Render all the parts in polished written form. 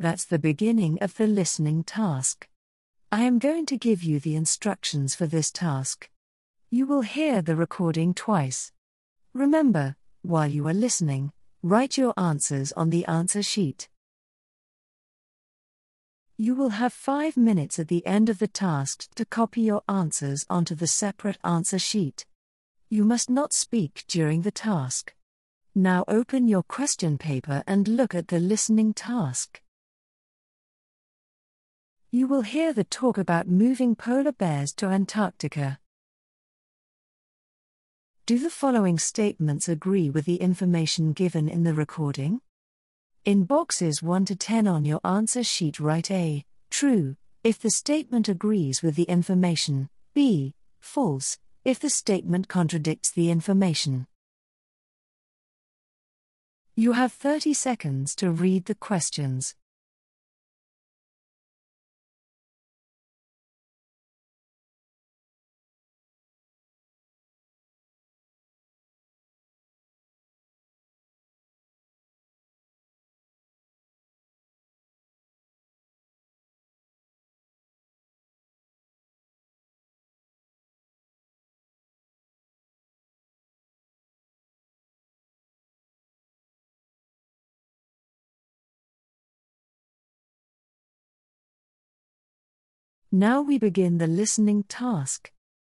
That's the beginning of the listening task. I am going to give you the instructions for this task. You will hear the recording twice. Remember, while you are listening, write your answers on the answer sheet. You will have 5 minutes at the end of the task to copy your answers onto the separate answer sheet. You must not speak during the task. Now open your question paper and look at the listening task. You will hear the talk about moving polar bears to Antarctica. Do the following statements agree with the information given in the recording? In boxes 1 to 10 on your answer sheet write A, true, if the statement agrees with the information, B, false, if the statement contradicts the information. You have 30 seconds to read the questions. Now we begin the listening task.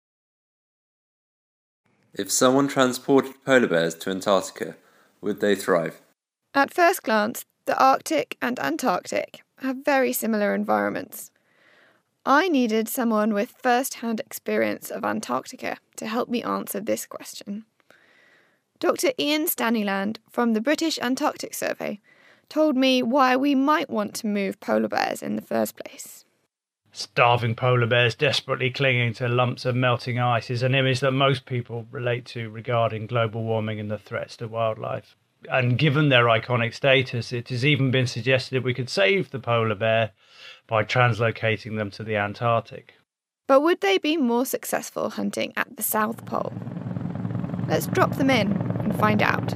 If someone transported polar bears to Antarctica, would they thrive? At first glance, the Arctic and Antarctic have very similar environments. I needed someone with first-hand experience of Antarctica to help me answer this question. Dr. Ian Stanyland from the British Antarctic Survey told me why we might want to move polar bears in the first place. Starving polar bears desperately clinging to lumps of melting ice is an image that most people relate to regarding global warming and the threats to wildlife. And given their iconic status, it has even been suggested we could save the polar bear by translocating them to the Antarctic. But would they be more successful hunting at the South Pole? Let's drop them in and find out.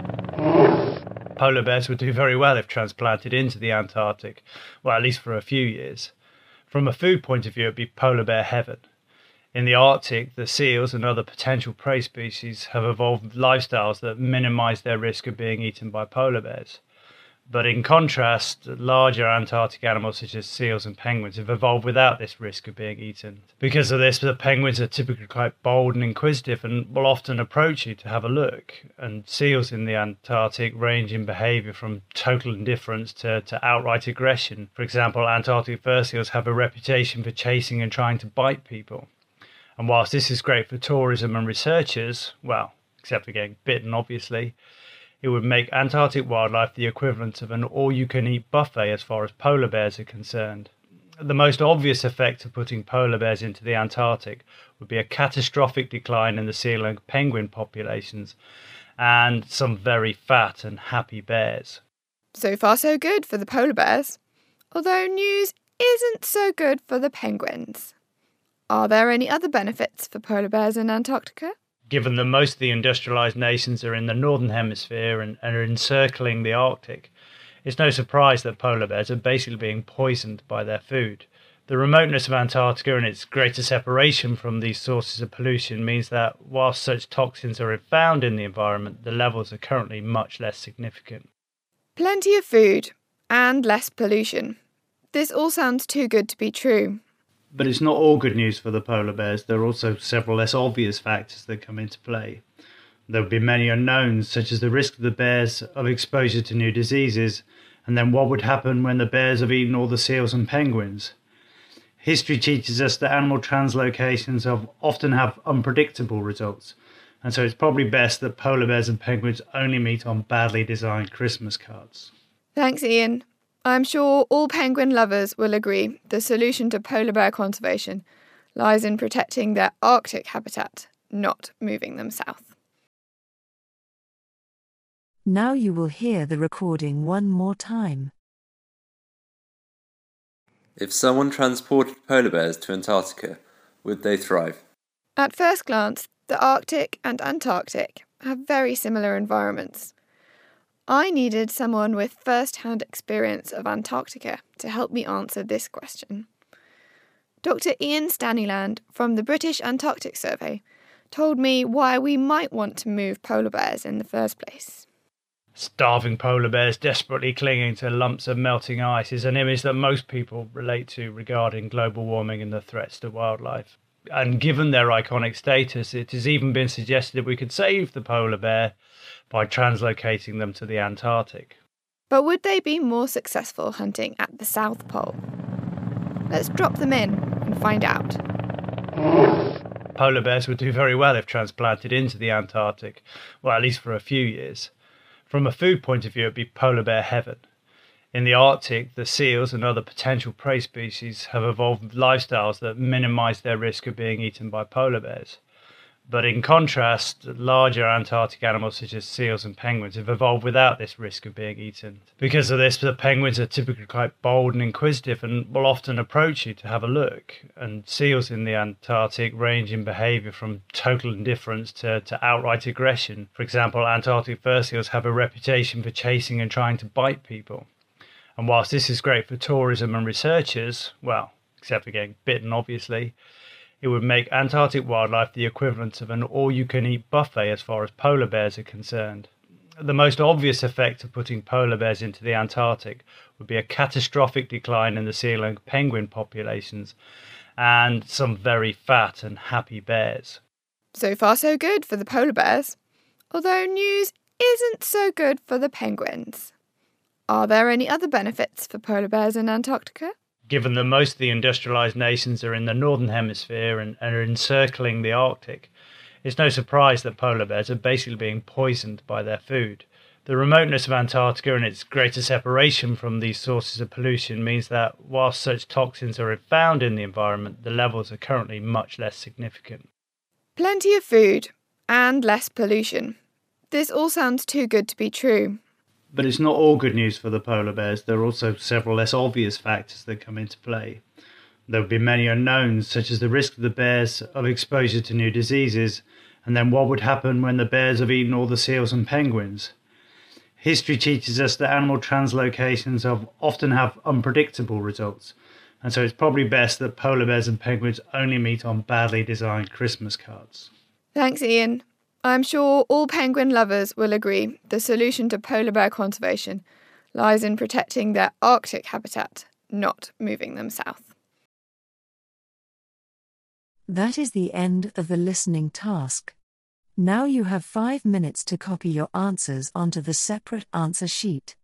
Polar bears would do very well if transplanted into the Antarctic, well, at least for a few years. From a food point of view, it'd be polar bear heaven. In the Arctic, the seals and other potential prey species have evolved lifestyles that minimize their risk of being eaten by polar bears. But in contrast, larger Antarctic animals such as seals and penguins have evolved without this risk of being eaten. Because of this, the penguins are typically quite bold and inquisitive and will often approach you to have a look. And seals in the Antarctic range in behaviour from total indifference to outright aggression. For example, Antarctic fur seals have a reputation for chasing and trying to bite people. And whilst this is great for tourism and researchers, well, except for getting bitten obviously, it would make Antarctic wildlife the equivalent of an all-you-can-eat buffet as far as polar bears are concerned. The most obvious effect of putting polar bears into the Antarctic would be a catastrophic decline in the seal and penguin populations, and some very fat and happy bears. So far so good for the polar bears, although news isn't so good for the penguins. Are there any other benefits for polar bears in Antarctica? Given that most of the industrialised nations are in the northern hemisphere and are encircling the Arctic, it's no surprise that polar bears are basically being poisoned by their food. The remoteness of Antarctica and its greater separation from these sources of pollution means that whilst such toxins are found in the environment, the levels are currently much less significant. Plenty of food and less pollution. This all sounds too good to be true. But it's not all good news for the polar bears. There are also several less obvious factors that come into play. There would be many unknowns, such as the risk of the bears of exposure to new diseases, and then what would happen when the bears have eaten all the seals and penguins. History teaches us that animal translocations often have unpredictable results, and so it's probably best that polar bears and penguins only meet on badly designed Christmas cards. Thanks, Ian. I'm sure all penguin lovers will agree the solution to polar bear conservation lies in protecting their Arctic habitat, not moving them south. Now you will hear the recording one more time. If someone transported polar bears to Antarctica, would they thrive? At first glance, the Arctic and Antarctic have very similar environments. I needed someone with first-hand experience of Antarctica to help me answer this question. Dr. Ian Stanyland from the British Antarctic Survey told me why we might want to move polar bears in the first place. Starving polar bears desperately clinging to lumps of melting ice is an image that most people relate to regarding global warming and the threats to wildlife. And given their iconic status, it has even been suggested that we could save the polar bear by translocating them to the Antarctic. But would they be more successful hunting at the South Pole? Let's drop them in and find out. Polar bears would do very well if transplanted into the Antarctic, well, at least for a few years. From a food point of view, it'd be polar bear heaven. In the Arctic, the seals and other potential prey species have evolved lifestyles that minimize their risk of being eaten by polar bears. But in contrast, larger Antarctic animals such as seals and penguins have evolved without this risk of being eaten. Because of this, the penguins are typically quite bold and inquisitive and will often approach you to have a look. And seals in the Antarctic range in behaviour from total indifference to outright aggression. For example, Antarctic fur seals have a reputation for chasing and trying to bite people. And whilst this is great for tourism and researchers, well, except for getting bitten obviously, it would make Antarctic wildlife the equivalent of an all-you-can-eat buffet as far as polar bears are concerned. The most obvious effect of putting polar bears into the Antarctic would be a catastrophic decline in the seal and penguin populations and some very fat and happy bears. So far so good for the polar bears, although news isn't so good for the penguins. Are there any other benefits for polar bears in Antarctica? Given that most of the industrialised nations are in the northern hemisphere and are encircling the Arctic, it's no surprise that polar bears are basically being poisoned by their food. The remoteness of Antarctica and its greater separation from these sources of pollution means that whilst such toxins are found in the environment, the levels are currently much less significant. Plenty of food and less pollution. This all sounds too good to be true. But it's not all good news for the polar bears. There are also several less obvious factors that come into play. There would be many unknowns, such as the risk of the bears of exposure to new diseases, and then what would happen when the bears have eaten all the seals and penguins. History teaches us that animal translocations often have unpredictable results, and so it's probably best that polar bears and penguins only meet on badly designed Christmas cards. Thanks, Ian. I'm sure all penguin lovers will agree the solution to polar bear conservation lies in protecting their Arctic habitat, not moving them south. That is the end of the listening task. Now you have 5 minutes to copy your answers onto the separate answer sheet.